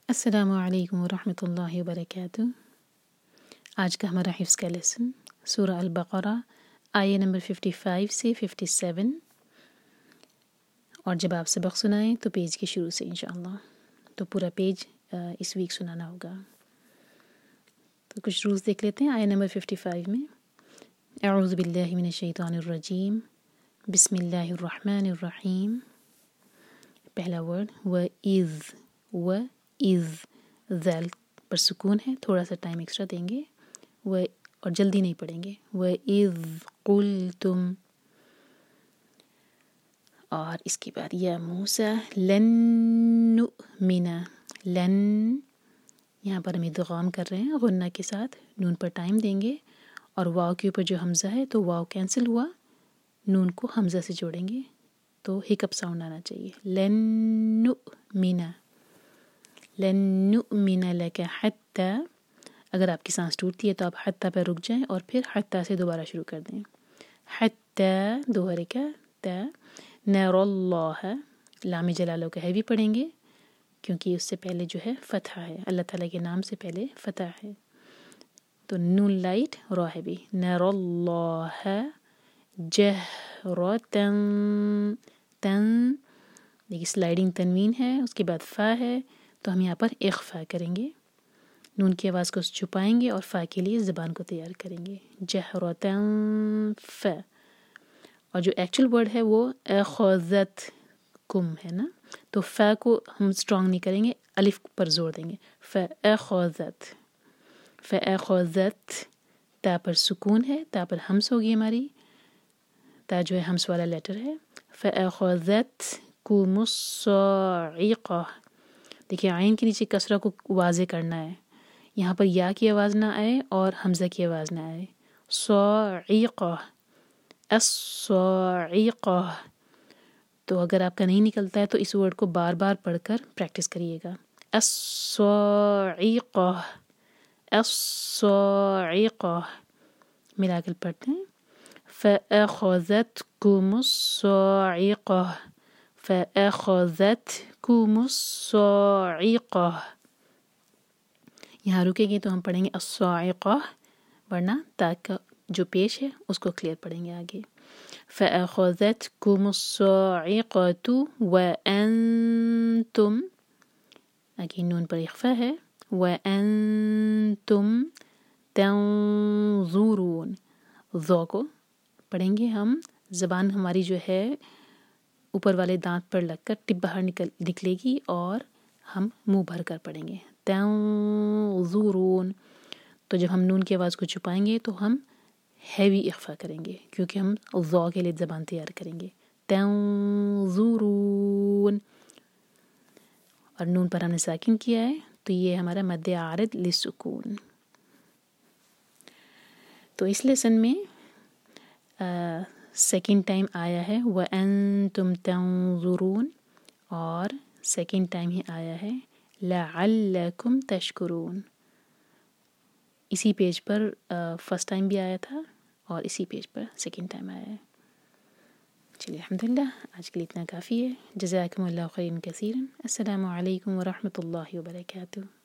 السلام علیکم ورحمۃ اللہ وبرکاتہ۔ آج کا ہمارا حفظ کا لیسن سورہ البقرہ آیہ نمبر 55 سے 57، اور جب آپ سبق سنائیں تو پیج کے شروع سے انشاءاللہ، تو پورا پیج اس ویک سنانا ہوگا۔ تو کچھ رولز دیکھ لیتے ہیں آیہ نمبر 55 میں۔ اعوذ باللہ من الشیطان الرجیم، بسم اللہ الرحمن الرحیم۔ پہلا ورڈ وَإِذْ ذال پر سکون ہے، تھوڑا سا ٹائم ایکسٹرا دیں گے اور جلدی نہیں پڑھیں گے۔ وَإِذْ قُلْتُمْ، اور اس کے بعد یا موسیٰ لن نؤمن، لن یہاں پر ہم ادغام کر رہے ہیں غنہ کے ساتھ، نون پر ٹائم دیں گے اور واو کے اوپر جو حمزہ ہے تو واو کینسل ہوا، نون کو حمزہ سے جوڑیں گے تو ہکپ ساؤنڈ آنا چاہیے۔ لن نؤمن، لن نؤمن لک حتی، اگر آپ کی سانس ٹوٹتی ہے تو آپ حتی پر رک جائیں اور پھر حتی سے دوبارہ شروع کر دیں۔ حتی دو حرکت، نر اللہ، لام جلالہ کا ہے بھی پڑھیں گے کیونکہ اس سے پہلے جو ہے فتح ہے، اللہ تعالیٰ کے نام سے پہلے فتح ہے، تو نون لائٹ را ہے بھی، نر اللہ جہرتن، تن دیکھیے سلائڈنگ تنوین ہے، اس کے بعد فا ہے تو ہم یہاں پر اخفا کریں گے، نون کی آواز کو چھپائیں گے اور فا کے لیے زبان کو تیار کریں گے، جہرتن فا۔ اور جو ایکچول ورڈ ہے وہ اخذت کم ہے نا، تو فا کو ہم سٹرونگ نہیں کریں گے، الف پر زور دیں گے، فاخذت، فاخذت، تا پر سکون ہے، تا پر ہمس ہوگی ہماری، تا جو ہے ہمس والا لیٹر ہے، فاخذتکم الصاعقہ، دیکھیے عین کے نیچے کسرہ کو واضح کرنا ہے، یہاں پر یا کی آواز نہ آئے اور حمزہ کی آواز نہ آئے، صاعقہ، الصاعقہ، تو اگر آپ کا نہیں نکلتا ہے تو اس ورڈ کو بار بار پڑھ کر پریکٹس کریے گا، الصاعقہ، الصاعقہ، ملا کر پڑھتے ہیں، فأخذتكم الصاعقہ، فأخذتكم الصاعقہ، یہاں رکیں گے تو ہم پڑھیں گے الصاعقہ، ورنہ تا کا جو پیش ہے اس کو کلیئر پڑھیں گے آگے۔ فأخذتكم الصاعقة وأنتم، آگے نون پر اخفا ہے، وأنتم تنظرون، ذو کو پڑھیں گے ہم، زبان ہماری جو ہے اوپر والے دانت پر لگ کر ٹپ باہر نکلے گی اور ہم منہ بھر کر پڑھیں گے، تنظرون، تو جب ہم نون کی آواز کو چھپائیں گے تو ہم ہیوی اخفا کریں گے کیونکہ ہم ذو کے لیے زبان تیار کریں گے، تنظرون، اور نون پر ہم نے ساکن کیا ہے تو یہ ہمارا مد عارض للسکون۔ تو اس لیسن میں سیکنڈ ٹائم آیا ہے وَأَنتُمْ تَنظُرُونَ، اور سیکنڈ ٹائم ہی آیا ہے لَعَلَّكُمْ تَشْكُرُونَ، اسی پیج پر فرسٹ ٹائم بھی آیا تھا اور اسی پیج پر سیکنڈ ٹائم آیا ہے۔ چلیے الحمدللہ، آج کے لیے اتنا کافی ہے، جزاکم اللہ خیرا کثیرا، السلام علیکم ورحمۃ اللہ وبرکاتہ۔